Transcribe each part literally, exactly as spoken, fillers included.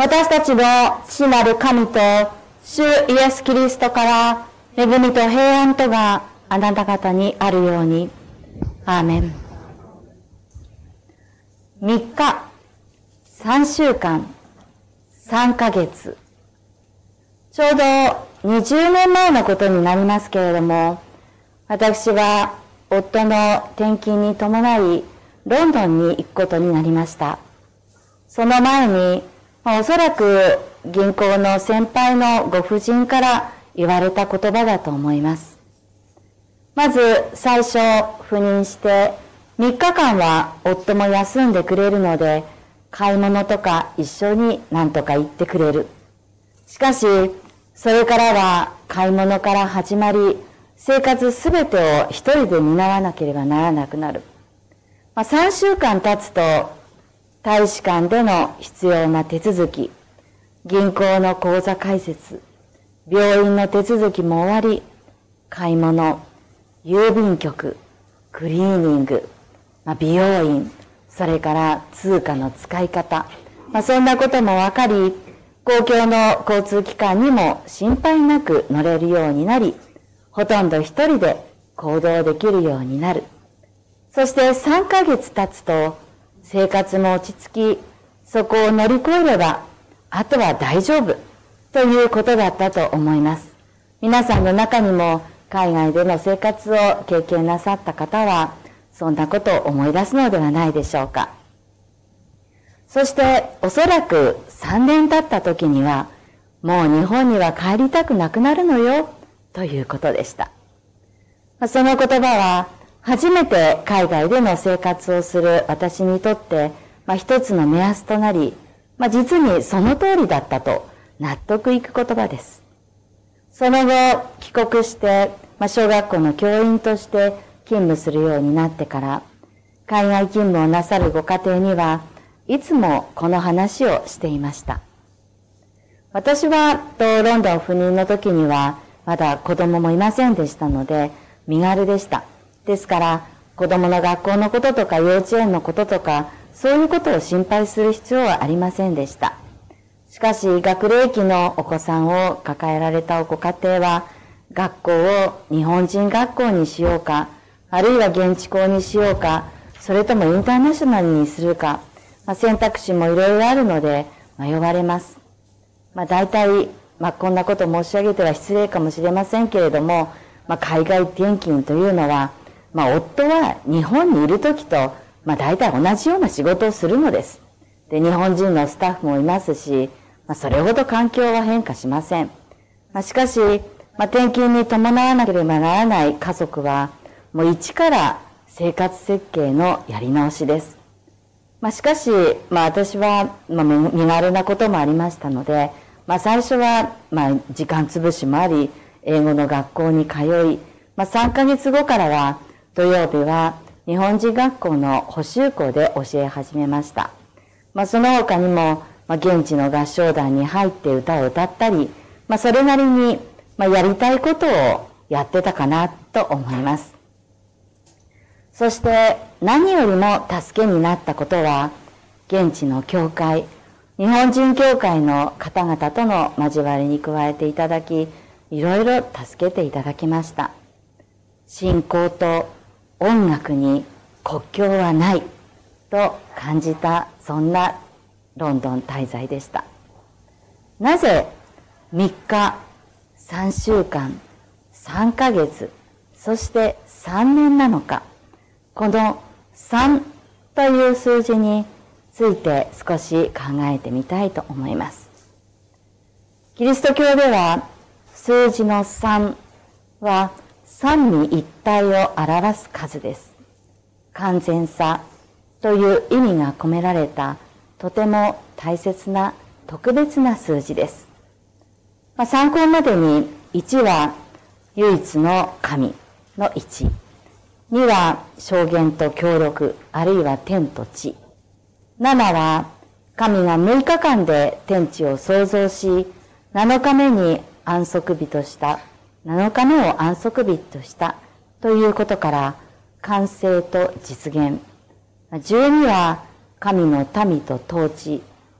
私たちの父なる神と主イエス・キリストから恵みと平安とがあなた方にあるように。アーメン。みっか、さんしゅうかん、さんかげつ。ちょうどにじゅうねんまえのことになりますけれども、私は夫の転勤に伴いロンドンに行くことになりました。その前に、おそらく銀行の先輩のご婦人から言われた言葉だと思います。まず最初赴任してみっかかんは夫も休んでくれるので、買い物とか一緒に何とか行ってくれる。しかしそれからは買い物から始まり、生活すべてを一人で担わなければならなくなる。まあ、さんしゅうかん経つと大使館での必要な手続き、銀行の口座開設、病院の手続きも終わり、買い物、郵便局、クリーニング、まあ、美容院、それから通貨の使い方、まあ、そんなことも分かり、公共の交通機関にも心配なく乗れるようになり、ほとんど一人で行動できるようになる。そしてさんかげつ経つと、生活も落ち着き、そこを乗り越えれば、あとは大丈夫ということだったと思います。皆さんの中にも海外での生活を経験なさった方は、そんなことを思い出すのではないでしょうか。そしておそらくさんねん経った時には、もう日本には帰りたくなくなるのよということでした。その言葉は、初めて海外での生活をする私にとって、まあ、一つの目安となり、まあ、実にその通りだったと納得いく言葉です。その後、帰国して、まあ、小学校の教員として勤務するようになってから、海外勤務をなさるご家庭にはいつもこの話をしていました。私はとロンドン赴任の時にはまだ子供もいませんでしたので、身軽でした。ですから、子供の学校のこととか幼稚園のこととか、そういうことを心配する必要はありませんでした。しかし、学齢期のお子さんを抱えられたご家庭は、学校を日本人学校にしようか、あるいは現地校にしようか、それともインターナショナルにするか、まあ、選択肢もいろいろあるので迷われます。まあ、大体、まあ、こんなこと申し上げては失礼かもしれませんけれども、まあ、海外転勤というのは、まあ、夫は日本にいるときと、まあ、大体同じような仕事をするのです。で、日本人のスタッフもいますし、まあ、それほど環境は変化しません。まあ、しかし、まあ、転勤に伴わなければならない家族は、もう一から生活設計のやり直しです。まあ、しかし、まあ、私は、まあ、身軽なこともありましたので、まあ、最初は、まあ、時間潰しもあり、英語の学校に通い、まあ、さんかげつごからは、土曜日は日本人学校の補習校で教え始めました。まあ、その他にも、まあ、現地の合唱団に入って歌を歌ったり、まあ、それなりに、まあ、やりたいことをやってたかなと思います。そして何よりも助けになったことは、現地の教会、日本人教会の方々との交わりに加えていただき、いろいろ助けていただきました。信仰と音楽に国境はないと感じた、そんなロンドン滞在でした。なぜみっか、さんしゅうかん、さんかげつ、そしてさんねんなのか、このさんという数字について少し考えてみたいと思います。キリスト教では数字のさんは三位一体を表す数です。完全さという意味が込められた、とても大切な特別な数字です。まあ、参考までにいちは唯一の神のいち、には証言と協力、あるいは天と地、ななは神がむいかかんで天地を創造し、なのかめに安息日とした、なのかめを安息日としたということから、完成と実現。じゅうには神の民と統治、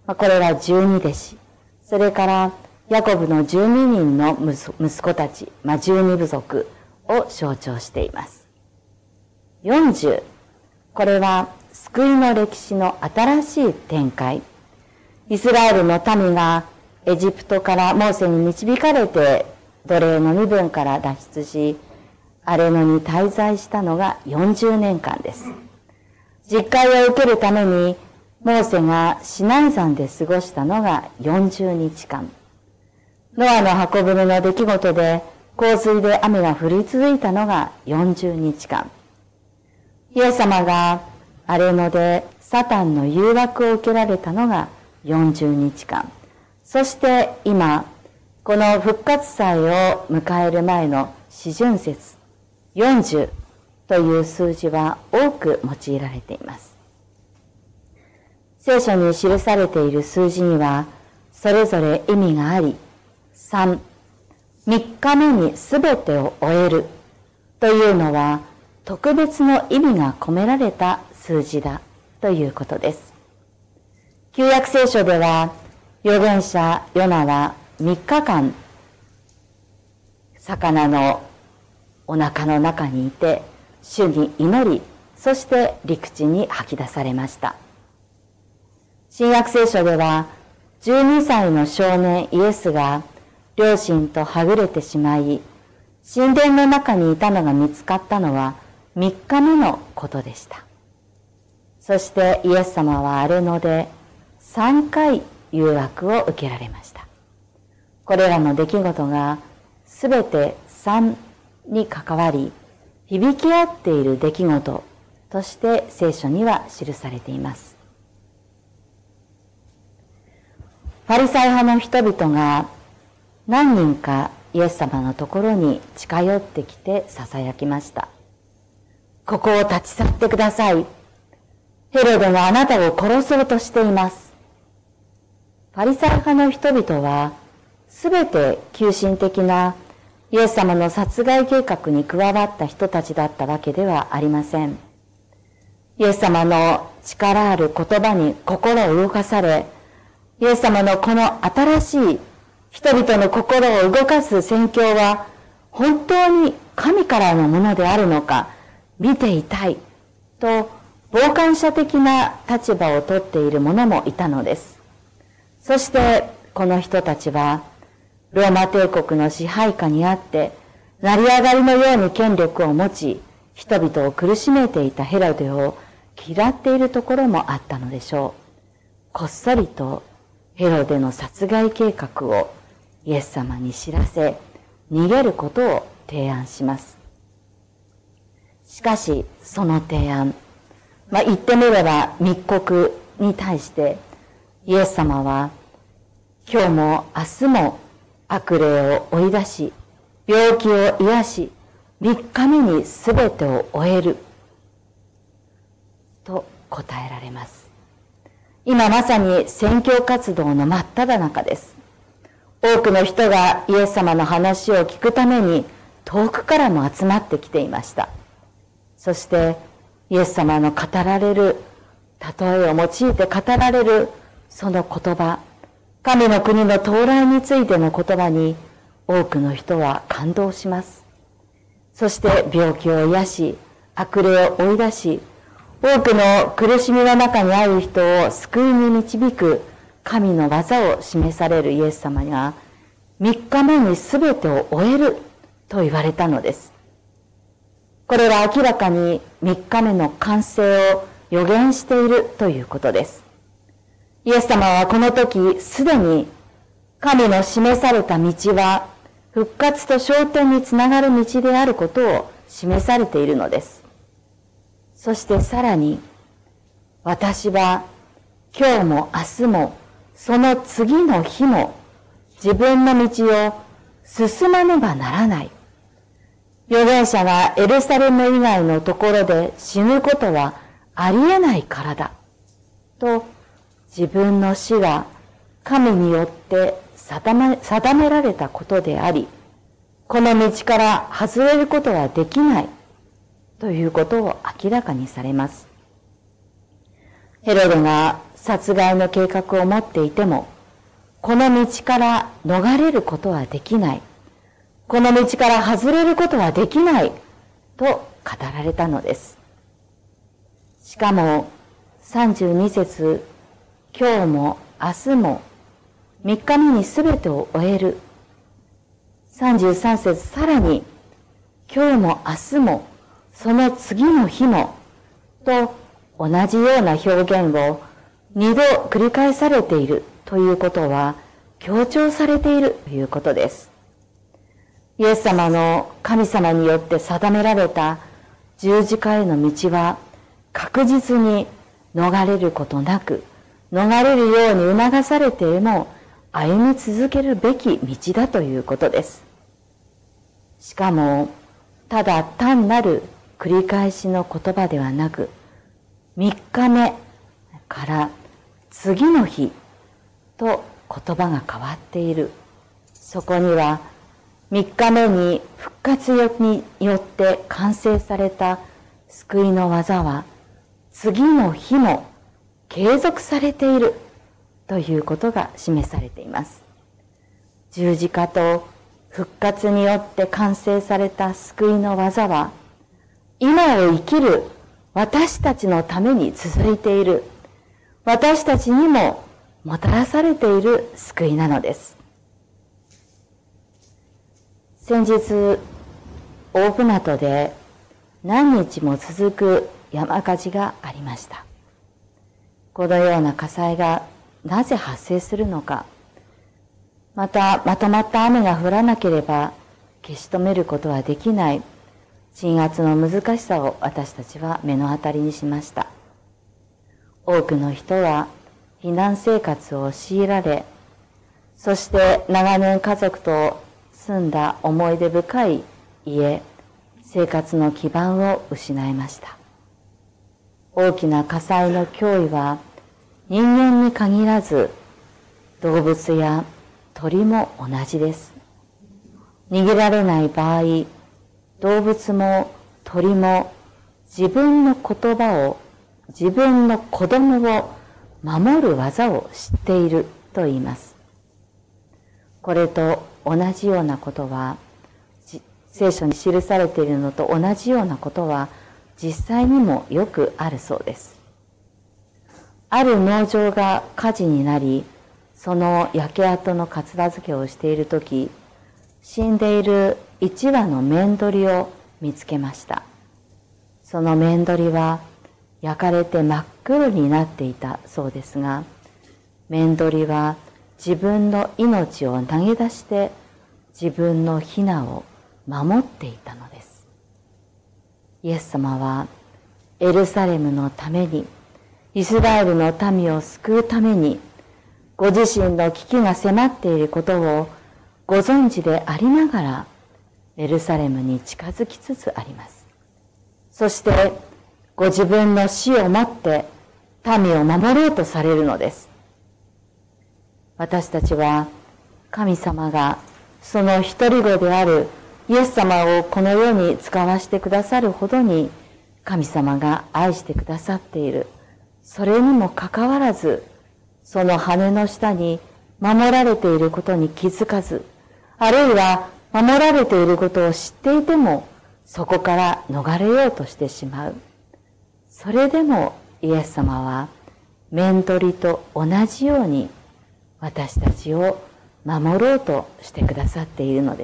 これは十二弟子、それからヤコブの十二人の息子たち、まあ、十二部族を象徴しています。よんじゅう、これは救いの歴史の新しい展開。イスラエルの民がエジプトからモーセに導かれて奴隷の身分から脱出し、アレノに滞在したのがよんじゅうねんかんです。実戒を受けるためにモーセがシナイ山で過ごしたのがよんじゅうにちかん。ノアの箱舟の出来事で洪水で雨が降り続いたのがよんじゅうにちかん。イエス様がアレノでサタンの誘惑を受けられたのがよんじゅうにちかん。そして今、この復活祭を迎える前の四旬節、よんじゅうという数字は多く用いられています。聖書に記されている数字にはそれぞれ意味があり、さん、みっかめにすべてを終えるというのは特別の意味が込められた数字だということです。旧約聖書では預言者ヨナはみっかかん魚のお腹の中にいて主に祈り、そして陸地に吐き出されました。新約聖書ではじゅうにさいの少年イエスが両親とはぐれてしまい、神殿の中にいたのが見つかったのはみっかめのことでした。そしてイエス様はアレノでさんかい誘惑を受けられました。これらの出来事がすべてさんに関わり、響き合っている出来事として聖書には記されています。ファリサイ派の人々が何人かイエス様のところに近寄ってきて囁きました。ここを立ち去ってください。ヘロデがあなたを殺そうとしています。ファリサイ派の人々はすべて急進的なイエス様の殺害計画に加わった人たちだったわけではありません。イエス様の力ある言葉に心を動かされ、イエス様のこの新しい人々の心を動かす宣教は本当に神からのものであるのか見ていたいと傍観者的な立場をとっている者もいたのです。そしてこの人たちはローマ帝国の支配下にあって成り上がりのように権力を持ち、人々を苦しめていたヘロデを嫌っているところもあったのでしょう。こっそりとヘロデの殺害計画をイエス様に知らせ、逃げることを提案します。しかしその提案、まあ、言ってみれば密告に対してイエス様は今日も明日も悪霊を追い出し、病気を癒し、三日目にすべてを終えると答えられます。今まさに宣教活動の真っ只中です。多くの人がイエス様の話を聞くために遠くからも集まってきていました。そしてイエス様の語られる、例えを用いて語られるその言葉、神の国の到来についての言葉に多くの人は感動します。そして病気を癒し、悪霊を追い出し、多くの苦しみの中にある人を救いに導く神の技を示されるイエス様が三日目にすべてを終えると言われたのです。これは明らかに三日目の完成を予言しているということです。イエス様はこの時すでに神の示された道は復活と昇天につながる道であることを示されているのです。そしてさらに、私は今日も明日もその次の日も自分の道を進まねばならない。預言者がエルサレム以外のところで死ぬことはありえないからだ。と自分の死が神によって定め、定められたことであり、この道から外れることはできないということを明らかにされます。ヘロデが殺害の計画を持っていても、この道から逃れることはできない。この道から外れることはできない。と語られたのです。しかもさんじゅうに節、今日も明日もみっかめにすべてを終える。さんじゅうさん節、さらに今日も明日もその次の日もと同じような表現を二度繰り返されているということは強調されているということです。イエス様の神様によって定められた十字架への道は確実に逃れることなく、逃れるように促されても歩み続けるべき道だということです。しかもただ単なる繰り返しの言葉ではなく、三日目から次の日と言葉が変わっている。そこには三日目に復活によって完成された救いの技は次の日も継続されているということが示されています。十字架と復活によって完成された救いの技は今を生きる私たちのために続いている、私たちにももたらされている救いなのです。先日大船渡で何日も続く山火事がありました。このような火災がなぜ発生するのか、またまとまった雨が降らなければ消し止めることはできない鎮圧の難しさを私たちは目の当たりにしました。多くの人は避難生活を強いられ、そして長年家族と住んだ思い出深い家、生活の基盤を失いました。大きな火災の脅威は人間に限らず動物や鳥も同じです。逃げられない場合、動物も鳥も自分の言葉を、自分の子供を守る技を知っていると言います。これと同じようなことは、聖書に記されているのと同じようなことは実際にもよくあるそうです。ある農場が火事になり、その焼け跡の片付けをしているとき、死んでいる一羽のメンドリを見つけました。そのメンドリは焼かれて真っ黒になっていたそうですが、メンドリは自分の命を投げ出して自分のヒナを守っていたのです。イエス様はエルサレムのために、イスラエルの民を救うために、ご自身の危機が迫っていることをご存知でありながら、エルサレムに近づきつつあります。そしてご自分の死をもって民を守ろうとされるのです。私たちは神様がその一人子であるイエス様をこの世に使わしてくださるほどに神様が愛してくださっている。それにもかかわらず、その羽の下に守られていることに気づかず、あるいは守られていることを知っていても、そこから逃れようとしてしまう。それでもイエス様は面取りと同じように私たちを守ろうとしてくださっているのです。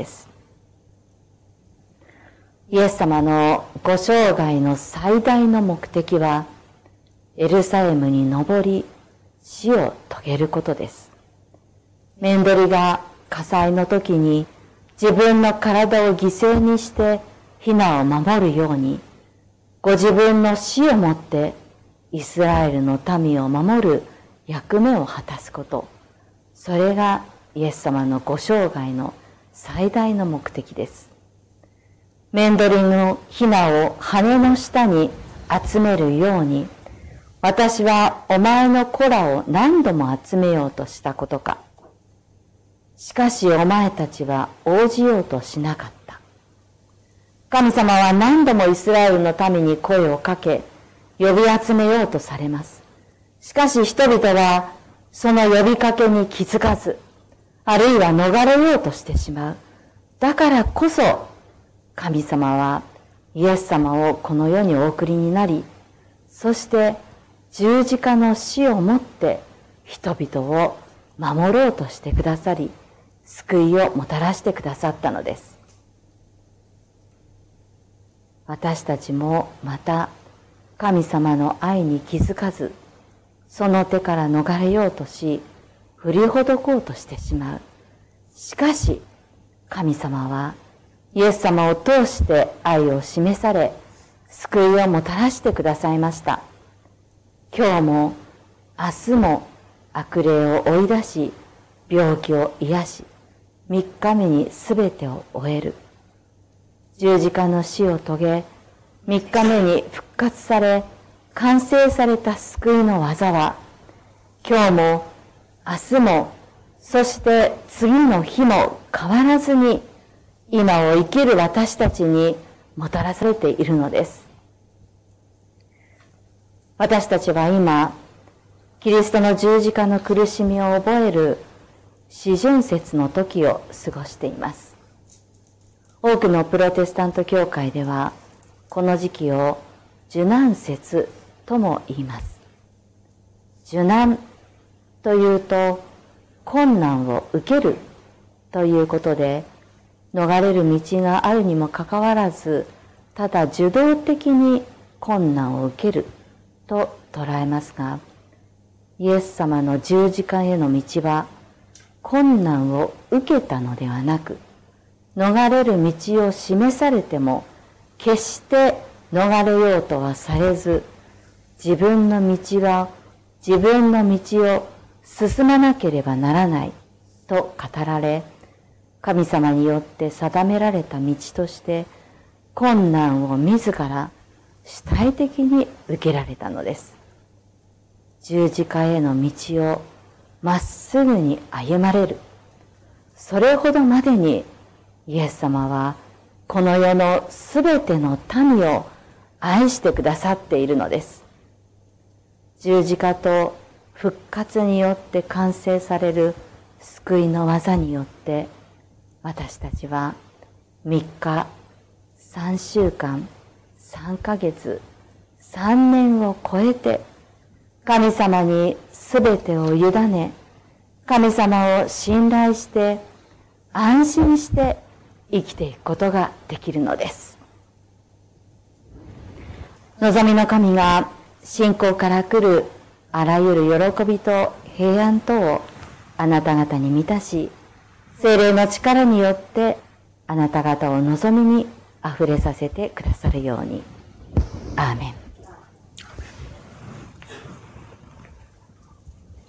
イエス様のご生涯の最大の目的は、エルサレムに登り、死を遂げることです。面取りが火災の時に自分の体を犠牲にしてヒナを守るように、ご自分の死をもってイスラエルの民を守る役目を果たすこと、それがイエス様のご生涯の最大の目的です。面取りのヒナを羽の下に集めるように、私はお前の子らを何度も集めようとしたことか。しかしお前たちは応じようとしなかった。神様は何度もイスラエルの民に声をかけ、呼び集めようとされます。 しかし人々はその呼びかけに気づかず、あるいは逃れようとしてしまう。だからこそ、神様はイエス様をこの世にお送りになり、そして十字架の死をもって人々を守ろうとしてくださり、救いをもたらしてくださったのです。私たちもまた神様の愛に気づかず、その手から逃れようとし、振りほどこうとしてしまう。しかし、神様はイエス様を通して愛を示され、救いをもたらしてくださいました。今日も明日も悪霊を追い出し、病気を癒し、三日目にすべてを終える。十字架の死を遂げ、三日目に復活され、完成された救いの技は、今日も明日も、そして次の日も変わらずに、今を生きる私たちにもたらされているのです。私たちは今、キリストの十字架の苦しみを覚える四旬節の時を過ごしています。多くのプロテスタント教会では、この時期を受難節とも言います。受難というと、困難を受けるということで、逃れる道があるにもかかわらず、ただ受動的に困難を受けると捉えますが、イエス様の十字架への道は、困難を受けたのではなく、逃れる道を示されても、決して逃れようとはされず、自分の道は、自分の道を進まなければならないと語られ、神様によって定められた道として、困難を自ら主体的に受けられたのです。十字架への道をまっすぐに歩まれる。それほどまでにイエス様はこの世のすべての民を愛してくださっているのです。十字架と復活によって完成される救いの技によって、私たちはみっか、さんしゅうかん、さんかげつ、さんねんを超えて、神様にすべてを委ね、神様を信頼して、安心して生きていくことができるのです。望みの神が信仰から来るあらゆる喜びと平安とをあなた方に満たし、聖霊の力によってあなた方を望みにあふれさせてくださるように。アーメン。